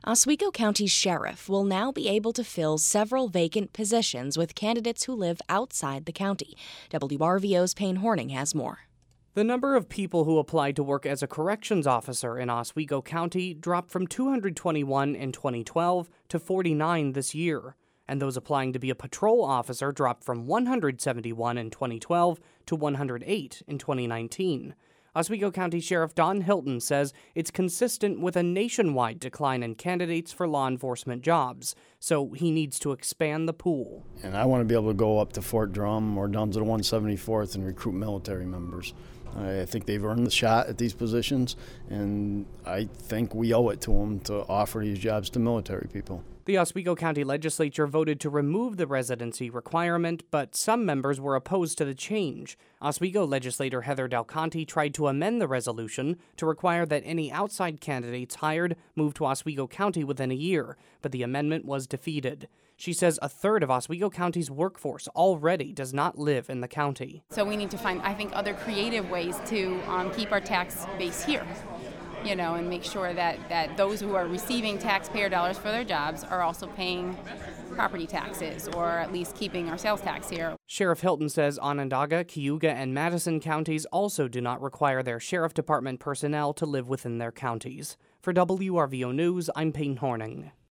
Oswego County's sheriff will now be able to fill several vacant positions with candidates who live outside the county. WRVO's Payne Horning has more. The number of people who applied to work as a corrections officer in Oswego County dropped from 221 in 2012 to 49 this year, and those applying to be a patrol officer dropped from 171 in 2012 to 108 in 2019. Oswego County Sheriff Don Hilton says it's consistent with a nationwide decline in candidates for law enforcement jobs, so he needs to expand the pool. And I want to be able to go up to Fort Drum or down to the 174th and recruit military members. I think they've earned the shot at these positions, and I think we owe it to them to offer these jobs to military people. The Oswego County Legislature voted to remove the residency requirement, but some members were opposed to the change. Oswego legislator Heather Del Conte tried to amend the resolution to require that any outside candidates hired move to Oswego County within a year, but the amendment was defeated. She says a third of Oswego County's workforce already does not live in the county. So we need to find, I think, other creative ways to keep our tax base here. And make sure that those who are receiving taxpayer dollars for their jobs are also paying property taxes, or at least keeping our sales tax here. Sheriff Hilton says Onondaga, Cayuga, and Madison counties also do not require their sheriff department personnel to live within their counties. For WRVO News, I'm Payne Horning.